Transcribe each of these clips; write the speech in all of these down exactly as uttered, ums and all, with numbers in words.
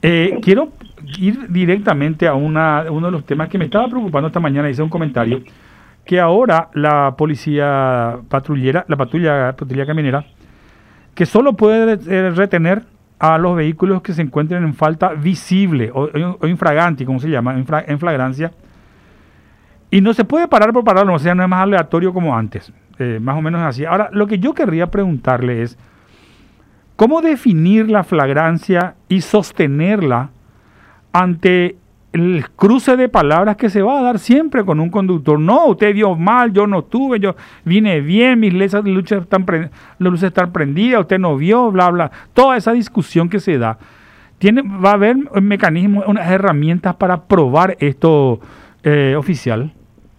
Eh, quiero ir directamente a una, uno de los temas que me estaba preocupando esta mañana. Hice un comentario que ahora la policía patrullera, la patrulla, patrulla caminera, que solo puede eh, retener a los vehículos que se encuentren en falta visible o, o infraganti, como se llama, infra, en flagrancia, y no se puede parar por pararlo, o sea, no es más aleatorio como antes, eh, más o menos así. Ahora, lo que yo querría preguntarle es, ¿cómo definir la flagrancia y sostenerla ante el cruce de palabras que se va a dar siempre con un conductor? No, usted vio mal, yo no tuve, yo vine bien, mis luces, luces están pre, las luces están prendidas, usted no vio, bla, bla. Toda esa discusión que se da. Tiene, va a haber un mecanismo, unas herramientas para probar esto, eh, oficial.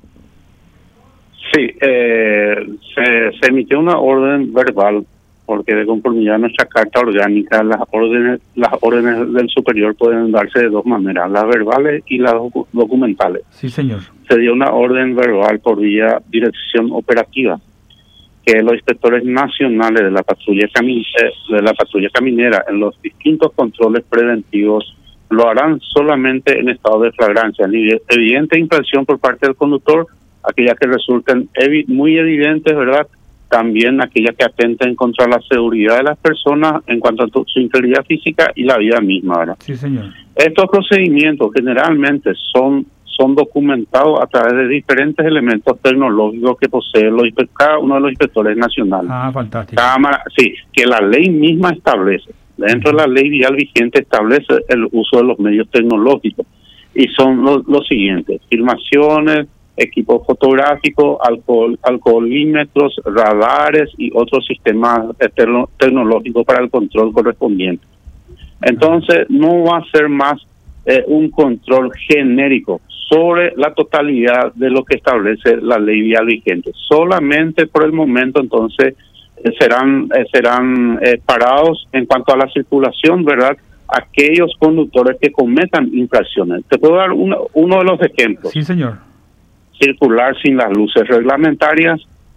Sí, eh, se, se emitió una orden verbal porque de conformidad a nuestra carta orgánica, las órdenes las órdenes del superior pueden darse de dos maneras, las verbales y las docu documentales. Sí, señor. Se dio una orden verbal por vía dirección operativa, que los inspectores nacionales de la patrulla cami de la patrulla caminera en los distintos controles preventivos lo harán solamente en estado de flagrancia, evidente infracción por parte del conductor, aquellas que resulten evi muy evidentes, ¿verdad? También aquellas que atenten contra la seguridad de las personas en cuanto a su integridad física y la vida misma, ¿verdad? Sí, señor. Estos procedimientos generalmente son son documentados a través de diferentes elementos tecnológicos que posee los, cada uno de los inspectores nacionales. Ah, fantástico. Cámara, sí, que la ley misma establece. Dentro de la ley vial vigente establece el uso de los medios tecnológicos. Y son los lo siguientes: filmaciones, equipos fotográficos, alcohol, alcoholímetros, radares y otros sistemas tecnológicos para el control correspondiente. Entonces, no va a ser más eh, un control genérico sobre la totalidad de lo que establece la ley vial vigente. Solamente por el momento, entonces, eh, serán eh, serán eh, parados en cuanto a la circulación, ¿verdad?, aquellos conductores que cometan infracciones. Te puedo dar uno, uno de los ejemplos. Sí, señor. Circular sin las luces reglamentarias,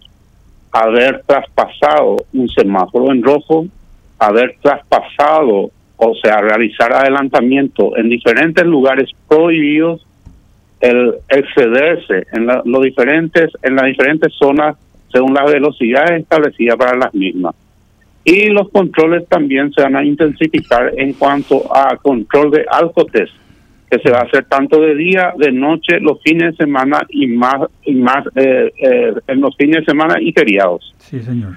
haber traspasado un semáforo en rojo, haber traspasado, o sea, realizar adelantamiento en diferentes lugares prohibidos, el excederse en la, los diferentes en las diferentes zonas según las velocidades establecidas para las mismas. Y los controles también se van a intensificar en cuanto a control de alcotest, que se va a hacer tanto de día, de noche, los fines de semana y más y más eh, eh, en los fines de semana y feriados. Sí, señor.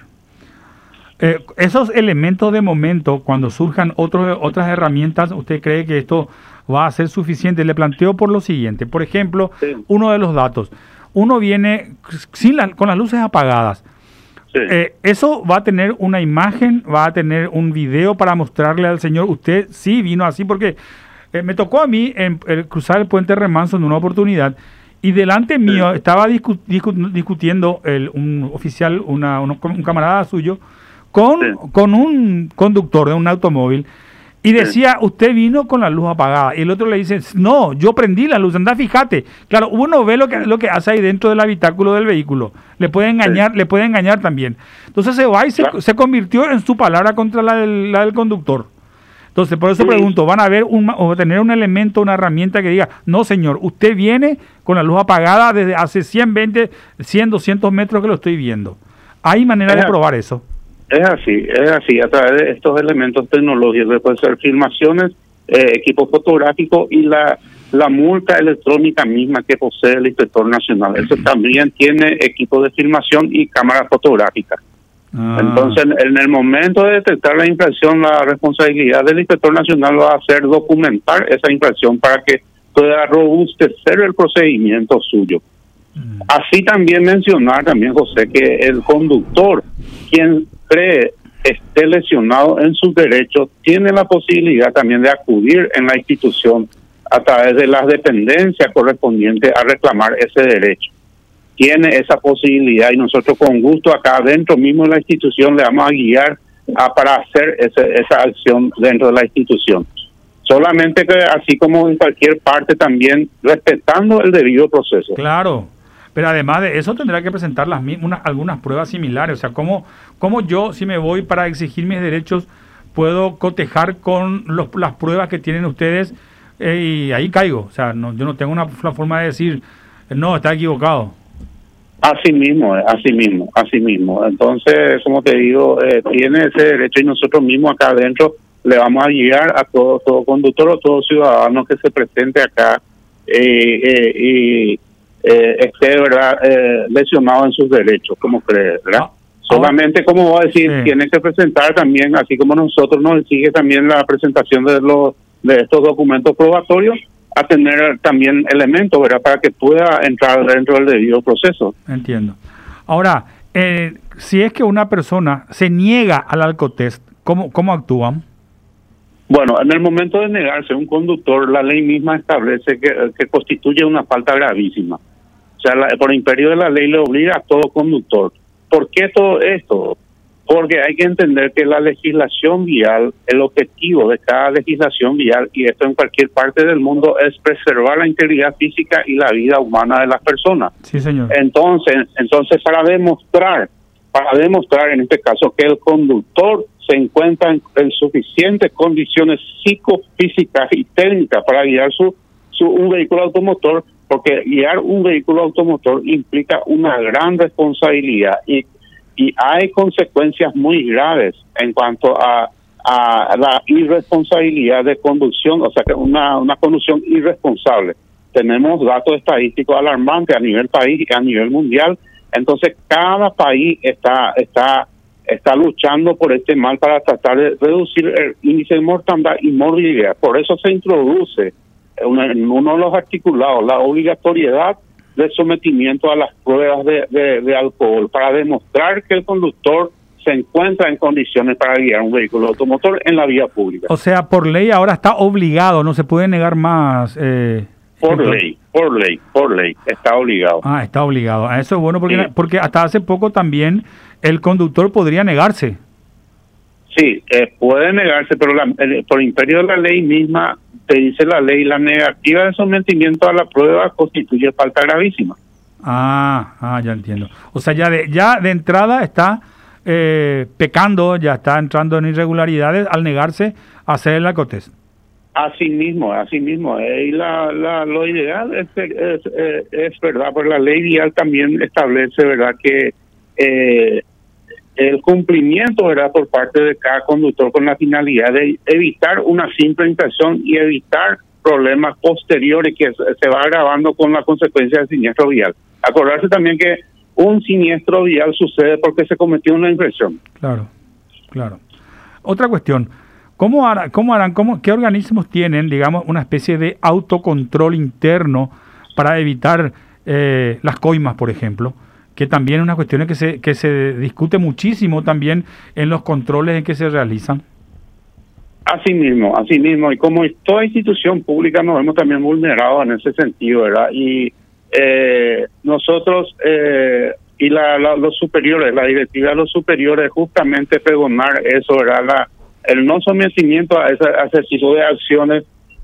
Eh, esos elementos de momento, cuando surjan otros otras herramientas, ¿usted cree que esto va a ser suficiente? Le planteo por lo siguiente. Por ejemplo, sí. Uno de los datos. Uno viene sin la, con las luces apagadas. Sí. Eh, eso va a tener una imagen, va a tener un video para mostrarle al señor, usted sí vino así, porque eh, me tocó a mí en, en cruzar el puente Remanso en una oportunidad y delante sí. mío estaba discu discu discutiendo el, un oficial, una, un, un camarada suyo, con, sí. con un conductor de un automóvil y decía, sí. usted vino con la luz apagada, y el otro le dice, no, yo prendí la luz, anda, fíjate. Claro, uno ve lo que, lo que hace ahí dentro del habitáculo del vehículo, le puede engañar, sí. le puede engañar también. Entonces se va y se, claro. se convirtió en su palabra contra la del, la del conductor. Entonces, por eso sí. pregunto, ¿van a ver un, o tener un elemento, una herramienta que diga, no señor, usted viene con la luz apagada desde hace cien, veinte, cien, doscientos metros que lo estoy viendo? ¿Hay manera de probar eso? Es así, es así, a través de estos elementos tecnológicos, que pueden ser filmaciones, eh, equipos fotográficos y la, la multa electrónica misma que posee el Inspector Nacional. Eso también tiene equipos de filmación y cámaras fotográficas. Ah. Entonces, en el momento de detectar la infracción, la responsabilidad del Inspector Nacional va a ser documentar esa infracción para que pueda robustecer el procedimiento suyo. Mm. Así también mencionar, también José, que el conductor, quien cree esté lesionado en sus derechos, tiene la posibilidad también de acudir en la institución a través de las dependencias correspondientes a reclamar ese derecho. Tiene esa posibilidad y nosotros con gusto acá dentro mismo de la institución le vamos a guiar a, para hacer ese, esa acción dentro de la institución. Solamente que así como en cualquier parte también respetando el debido proceso. Claro. Pero además de eso tendrá que presentar las mismas, algunas pruebas similares. O sea, ¿cómo, cómo yo, si me voy para exigir mis derechos, puedo cotejar con los, las pruebas que tienen ustedes eh, y ahí caigo. O sea, no, yo no tengo una, una forma de decir, no, está equivocado. Así mismo, así mismo, así mismo. Entonces, como te digo, eh, tiene ese derecho y nosotros mismos acá adentro le vamos a guiar a todo, todo conductor o todo ciudadano que se presente acá eh, eh, y eh, esté, ¿verdad?, eh, lesionado en sus derechos, como crees, ¿verdad? Ah, Solamente, como voy a decir, sí. tiene que presentar también, así como nosotros nos exige también la presentación de los de estos documentos probatorios, a tener también elementos, ¿verdad?, para que pueda entrar dentro del debido proceso. Entiendo. Ahora, eh, si es que una persona se niega al alcotest, ¿cómo, cómo actúan? Bueno, en el momento de negarse un conductor, la ley misma establece que, que constituye una falta gravísima. O sea, la, por imperio de la ley le obliga a todo conductor. ¿Por qué todo esto? Porque hay que entender que la legislación vial, el objetivo de cada legislación vial, y esto en cualquier parte del mundo, es preservar la integridad física y la vida humana de las personas. Sí, señor. Entonces, entonces para demostrar, para demostrar en este caso que el conductor se encuentra en, en suficientes condiciones psicofísicas y técnicas para guiar su, su un vehículo automotor, porque guiar un vehículo automotor implica una gran responsabilidad y y hay consecuencias muy graves en cuanto a, a la irresponsabilidad de conducción, o sea, que una, una conducción irresponsable. Tenemos datos estadísticos alarmantes a nivel país y a nivel mundial, entonces cada país está está está luchando por este mal para tratar de reducir el índice de mortandad y morbilidad. Por eso se introduce en uno de los articulados la obligatoriedad de sometimiento a las pruebas de, de, de alcohol para demostrar que el conductor se encuentra en condiciones para guiar un vehículo automotor en la vía pública. O sea, por ley ahora está obligado, no se puede negar más. Eh, por ejemplo. ley, por ley, por ley, está obligado. Ah, está obligado. Eso es bueno porque, sí. porque hasta hace poco también el conductor podría negarse. Sí, eh, puede negarse, pero la, el, por imperio de la ley misma, te dice la ley, la negativa de sometimiento a la prueba constituye falta gravísima. Ah, ah, ya entiendo. O sea, ya de, ya de entrada está eh, pecando, ya está entrando en irregularidades al negarse a hacer el alcotest. Así mismo, así mismo. Eh, y la, la, lo ideal es, es, es, es verdad, porque la ley vial también establece, verdad, que eh, el cumplimiento, ¿verdad?, por parte de cada conductor con la finalidad de evitar una simple infracción y evitar problemas posteriores que se va agravando con la consecuencia del siniestro vial. Acordarse también que un siniestro vial sucede porque se cometió una infracción. Claro, claro. Otra cuestión, ¿cómo, hará, cómo harán, cómo, qué organismos tienen, digamos, una especie de autocontrol interno para evitar eh, las coimas, por ejemplo? Que también es una cuestión que se que se discute muchísimo también en los controles en que se realizan. Así mismo, así mismo, y como toda institución pública nos hemos también vulnerado en ese sentido, ¿verdad? Y eh, nosotros eh, y la, la, los superiores, la directiva de los superiores, justamente pregonar eso, ¿verdad? La, el no sometimiento a ese, a ese tipo de acciones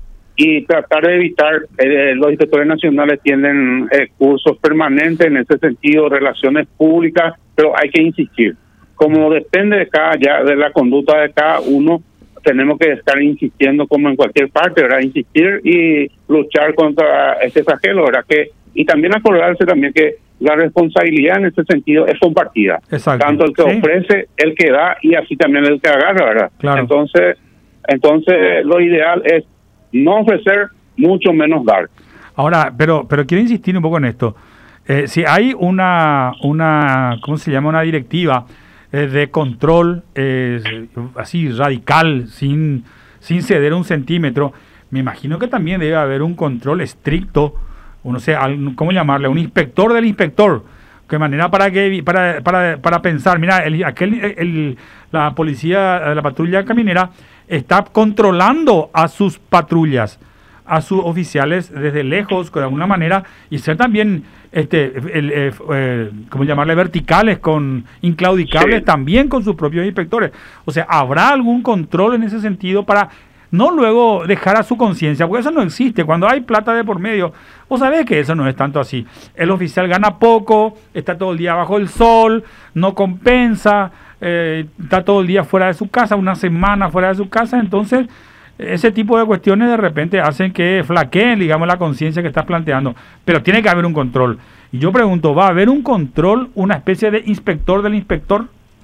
y tratar de evitar, eh, los inspectores nacionales tienen eh, cursos permanentes en ese sentido, relaciones públicas, pero hay que insistir. Como depende de cada ya de la conducta de cada uno, tenemos que estar insistiendo como en cualquier parte, ¿verdad? Insistir y luchar contra este flagelo, ¿verdad? Que, y también acordarse también que la responsabilidad en ese sentido es compartida. Exacto. Tanto el que sí. ofrece, el que da y así también el que agarra, ¿verdad? Claro. Entonces, entonces lo ideal es no ofrecer, mucho menos dar. Ahora, pero pero quiero insistir un poco en esto. Eh, si hay una, una, ¿cómo se llama? Una directiva eh, de control eh, así radical, sin, sin ceder un centímetro, me imagino que también debe haber un control estricto, o no sé, ¿cómo llamarle? Un inspector del inspector, que manera para que para para, para pensar, mira, el, aquel el, la policía, la patrulla caminera está controlando a sus patrullas, a sus oficiales desde lejos, de alguna manera, y ser también, este, el, eh, eh, ¿cómo llamarle? Verticales, con inclaudicables, sí. también con sus propios inspectores. O sea, ¿habrá algún control en ese sentido para no luego dejar a su conciencia? Porque eso no existe. Cuando hay plata de por medio, vos sabés que eso no es tanto así. El oficial gana poco, está todo el día bajo el sol, no compensa, eh, está todo el día fuera de su casa, una semana fuera de su casa, entonces ese tipo de cuestiones de repente hacen que flaqueen, digamos, la conciencia que estás planteando, pero tiene que haber un control. Y yo pregunto, ¿va a haber un control, una especie de inspector del inspector?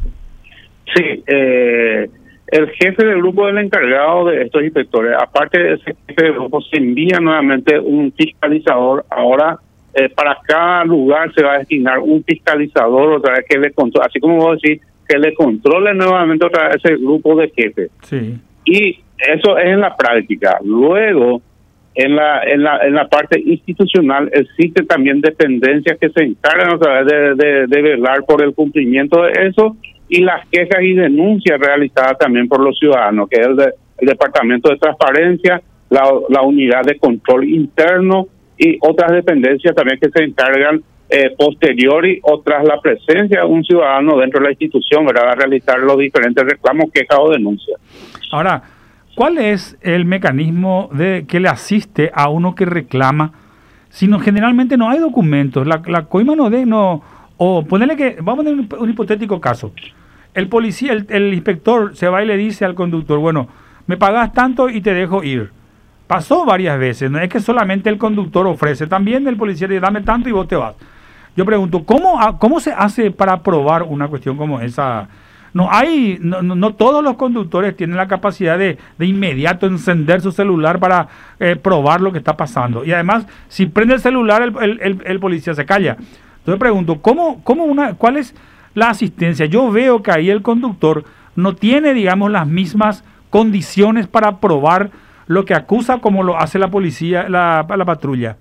Sí, eh, el jefe del grupo del encargado de estos inspectores, aparte de ese jefe del grupo, se envía nuevamente un fiscalizador. Ahora, eh, para cada lugar se va a destinar un fiscalizador, otra vez que le controle, así como vos decís, que le controle nuevamente otra vez ese grupo de jefes. Sí. Y eso es en la práctica. Luego, en la en la en la parte institucional, existen también dependencias que se encargan otra vez de, de, de velar por el cumplimiento de eso, y las quejas y denuncias realizadas también por los ciudadanos, que es el, de, el Departamento de Transparencia, la, la Unidad de Control Interno y otras dependencias también que se encargan eh, posteriori o tras la presencia de un ciudadano dentro de la institución, ¿verdad?, a realizar los diferentes reclamos, quejas o denuncias. Ahora, ¿cuál es el mecanismo de que le asiste a uno que reclama? Si no, generalmente no hay documentos, la, la coima no de, no, o ponerle que, vamos a poner un, un hipotético caso. El policía, el, el inspector se va y le dice al conductor, bueno, me pagas tanto y te dejo ir. Pasó varias veces, no es que solamente el conductor ofrece, también el policía le dice, dame tanto y vos te vas. Yo pregunto, ¿cómo, cómo se hace para probar una cuestión como esa? No hay, no, no, no todos los conductores tienen la capacidad de, de inmediato encender su celular para eh, probar lo que está pasando. Y además, si prende el celular, el, el, el, el policía se calla. Entonces pregunto, ¿cómo, cómo una, ¿cuál es la asistencia? Yo veo que ahí el conductor no tiene, digamos, las mismas condiciones para probar lo que acusa como lo hace la policía, la, la patrulla.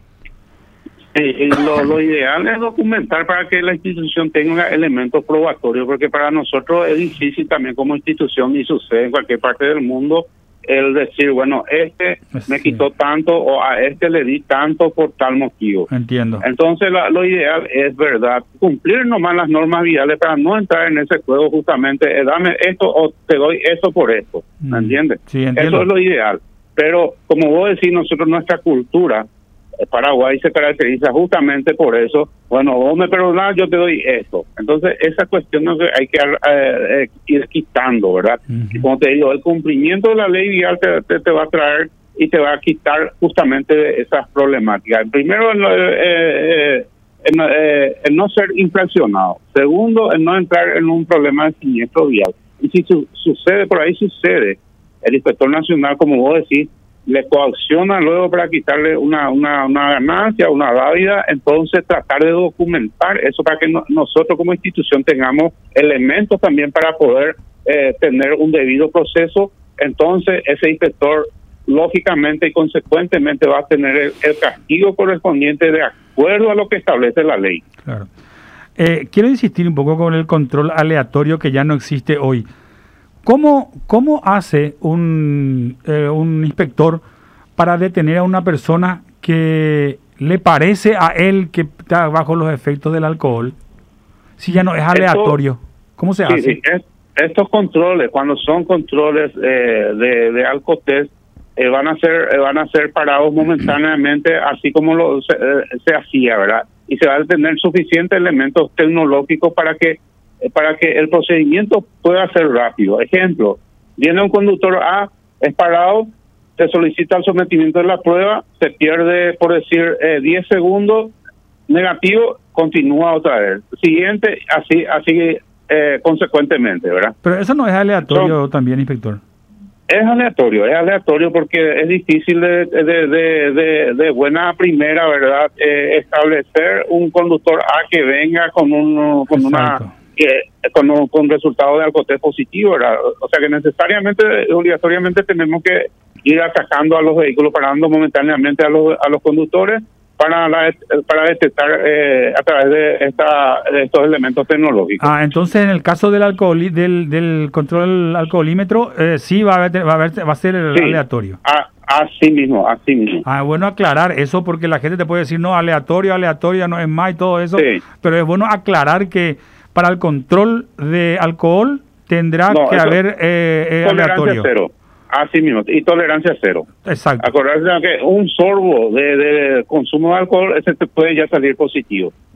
Eh, lo, lo ideal es documentar para que la institución tenga elementos probatorios, porque para nosotros es difícil también como institución, y sucede en cualquier parte del mundo, el decir, bueno, este sí. me quitó tanto o a este le di tanto por tal motivo. Entiendo. Entonces la, lo ideal es, verdad, cumplir nomás las normas viales para no entrar en ese juego justamente, eh, dame esto o te doy esto por esto, ¿me mm. entiendes? Sí, entiendo. Eso es lo ideal. Pero como vos decís, nosotros, nuestra cultura, Paraguay se caracteriza justamente por eso. Bueno, vos me perdonás, yo te doy esto. Entonces, esa cuestión no hay que eh, eh, ir quitando, ¿verdad? Uh-huh. Y como te digo, el cumplimiento de la ley vial te, te, te va a traer y te va a quitar justamente esas problemáticas. Primero, el, eh, eh, el, eh, el no ser infraccionado. Segundo, el no entrar en un problema de siniestro vial. Y si su, sucede, por ahí sucede, el inspector nacional, como vos decís, le coacciona luego para quitarle una, una, una ganancia, una dávida. Entonces tratar de documentar eso para que no, nosotros como institución tengamos elementos también para poder eh, tener un debido proceso. Entonces ese inspector lógicamente y consecuentemente va a tener el, el castigo correspondiente de acuerdo a lo que establece la ley. Claro. Eh, quiero insistir un poco con el control aleatorio que ya no existe hoy. ¿Cómo, cómo hace un, eh, un inspector para detener a una persona que le parece a él que está bajo los efectos del alcohol? Si ya no es aleatorio, ¿cómo se sí, hace? Sí, es, estos controles, cuando son controles eh, de, de alcotest, eh, van a ser eh, van a ser parados momentáneamente, así como lo se, eh, se hacía, ¿verdad? Y se va a tener suficientes elementos tecnológicos para que para que el procedimiento pueda ser rápido. Ejemplo, viene un conductor A, es parado, se solicita el sometimiento de la prueba, se pierde, por decir, eh, diez segundos, negativo, continúa otra vez. Siguiente, así así eh, consecuentemente, ¿verdad? Pero eso no es aleatorio. So, también, inspector. Es aleatorio, es aleatorio porque es difícil de, de, de, de, de buena primera, ¿verdad? Eh, establecer un conductor A que venga con, un, con una... que con, con resultado de alcotest positivo, ¿verdad? O sea que necesariamente, obligatoriamente tenemos que ir atacando a los vehículos, parando momentáneamente a los a los conductores para la, para detectar eh, a través de esta de estos elementos tecnológicos. Ah, entonces en el caso del alcohol del del control alcoholímetro eh, sí va a haber, va a haber, va a ser sí, aleatorio. A, así mismo, así mismo. Ah, bueno aclarar eso porque la gente te puede decir no aleatorio, aleatorio no es más y todo eso, sí. Pero es bueno aclarar que para el control de alcohol tendrá no, que haber eh, eh, aleatorio. Cero. Así mismo, y tolerancia cero. Exacto. Acordarse que un sorbo de, de consumo de alcohol, ese te puede ya salir positivo.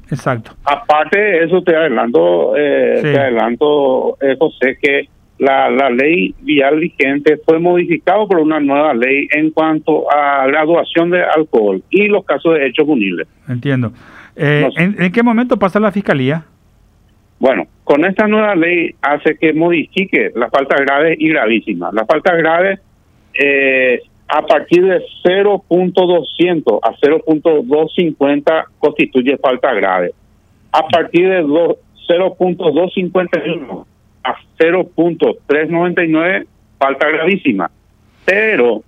Exacto. Aparte de eso, te adelanto, eh, Sí. te adelanto eh, José, que la, la ley vial vigente fue modificada por una nueva ley en cuanto a graduación de alcohol y los casos de hechos punibles. Entiendo. Eh, No sé. ¿en, ¿En qué momento pasa la fiscalía? Bueno, con esta nueva ley hace que modifique las faltas graves y gravísimas. Las faltas graves, eh, a partir de cero punto doscientos a cero punto doscientos cincuenta constituye falta grave. A partir de do- cero punto doscientos cincuenta y uno a cero punto trescientos noventa y nueve, falta gravísima. Pero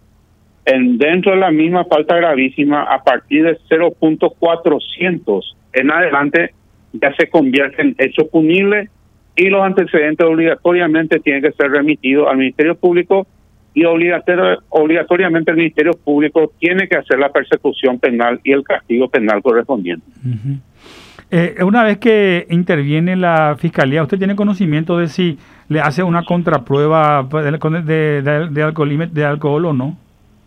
en dentro de la misma falta gravísima, a partir de cero punto cuatrocientos en adelante, ya se convierte en hecho punible y los antecedentes obligatoriamente tienen que ser remitidos al Ministerio Público y obligator- obligatoriamente el Ministerio Público tiene que hacer la persecución penal y el castigo penal correspondiente. Uh-huh. Eh, una vez que interviene la fiscalía, ¿usted tiene conocimiento de si le hace una contraprueba de, de, de, de, alcohol, de alcohol o no?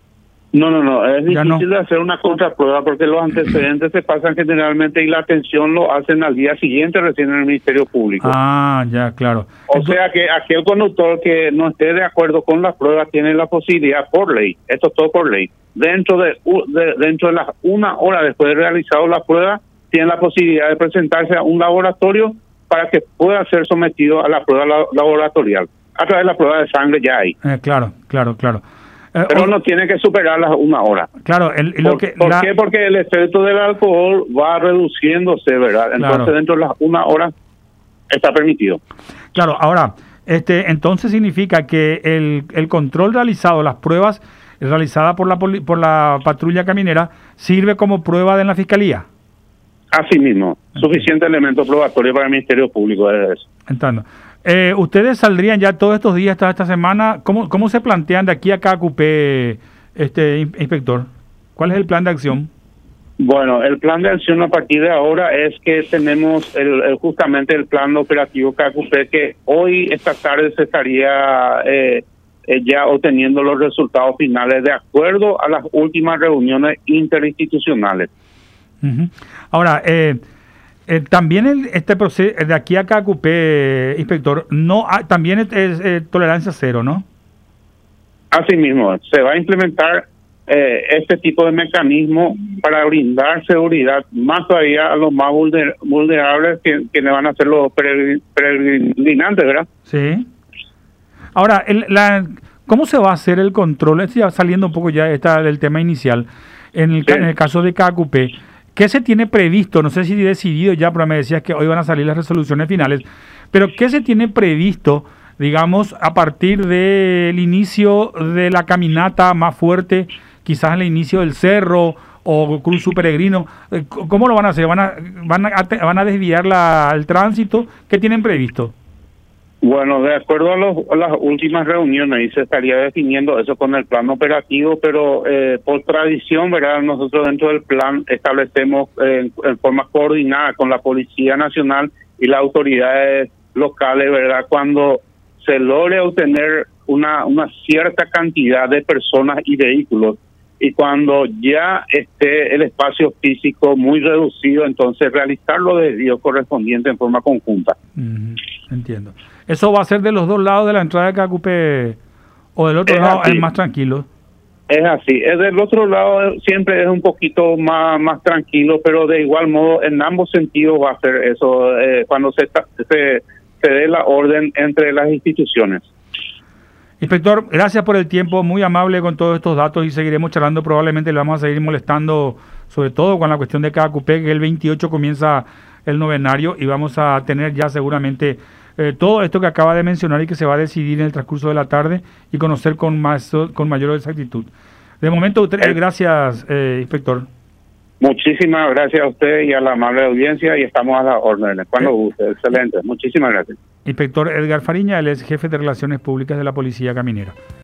No, no, no, es Ya difícil no. de hacer una contraprueba porque los antecedentes se pasan generalmente y la atención lo hacen al día siguiente recién en el Ministerio Público. Ah, ya, claro. O Entonces, sea que aquel conductor que no esté de acuerdo con la prueba tiene la posibilidad por ley, esto es todo por ley, dentro de, de dentro de las una hora después de realizado la prueba, tiene la posibilidad de presentarse a un laboratorio para que pueda ser sometido a la prueba la- laboratorial. A través de la prueba de sangre ya hay, eh, claro, claro, claro. Eh, pero o- no tiene que superar las una hora. Claro, el, lo ¿Por, que... por la- qué? Porque el efecto del alcohol va reduciéndose, ¿verdad? Entonces Claro. dentro de las una hora está permitido. Claro, ahora, este, entonces significa que el, el control realizado, las pruebas realizadas por la poli- por la patrulla caminera, sirve como prueba de la fiscalía. Así mismo, suficiente elemento probatorio para el Ministerio Público es eso. Entiendo. Eh, ¿Ustedes saldrían ya todos estos días, toda esta semana? ¿Cómo, cómo se plantean de aquí a acá, Cupé, este in- inspector? ¿Cuál es el plan de acción? Bueno, el plan de acción a partir de ahora es que tenemos el, el- justamente el plan operativo C A C U P que hoy, esta tarde, se estaría eh, eh, ya obteniendo los resultados finales de acuerdo a las últimas reuniones interinstitucionales. Ujú. Ahora, eh, eh, también el, este proceso, de aquí a acá, Cupé, inspector, no hay- también es, es, eh, tolerancia cero, ¿no? Asimismo, se va a implementar eh, este tipo de mecanismo para brindar seguridad más todavía a los más vulner- vulnerables que, que le van a ser los peregrin- peregrinantes, ¿verdad? Sí. Ahora, el, la, ¿cómo se va a hacer el control? Estoy ya saliendo un poco ya está del tema inicial. En el, ca- Sí. en el caso de C A C U P, ¿qué se tiene previsto? No sé si decidido ya, pero me decías que hoy van a salir las resoluciones finales. Pero ¿qué se tiene previsto, digamos, a partir del inicio de la caminata más fuerte, quizás el inicio del cerro o Cruz Peregrino? Eh, ¿Cómo lo van a hacer? ¿Van a, van a, van a desviar la, el tránsito? ¿Qué tienen previsto? Bueno, de acuerdo a, los, a las últimas reuniones, ahí se estaría definiendo eso con el plan operativo, pero eh, por tradición, ¿verdad? Nosotros dentro del plan establecemos eh, en, en forma coordinada con la Policía Nacional y las autoridades locales, ¿verdad? Cuando se logre obtener una, una cierta cantidad de personas y vehículos y cuando ya esté el espacio físico muy reducido, entonces realizar los desvíos correspondientes en forma conjunta. Ujú, entiendo. ¿Eso va a ser de los dos lados de la entrada de C A C U P o del otro Es lado así. es más tranquilo? Es así, es del otro lado eh, siempre es un poquito más más tranquilo, pero de igual modo en ambos sentidos va a ser eso eh, cuando se, ta- se se dé la orden entre las instituciones. Inspector, gracias por el tiempo, muy amable con todos estos datos y seguiremos charlando, probablemente le vamos a seguir molestando, sobre todo con la cuestión de C A C U P, que el veintiocho comienza el novenario y vamos a tener ya seguramente eh, todo esto que acaba de mencionar y que se va a decidir en el transcurso de la tarde y conocer con más con mayor exactitud. De momento, usted, eh, gracias, eh, inspector. Muchísimas gracias a usted y a la amable audiencia y estamos a las órdenes, cuando Eh. guste. Excelente, muchísimas gracias. Inspector Edgar Fariña, él es jefe de Relaciones Públicas de la Policía Caminera.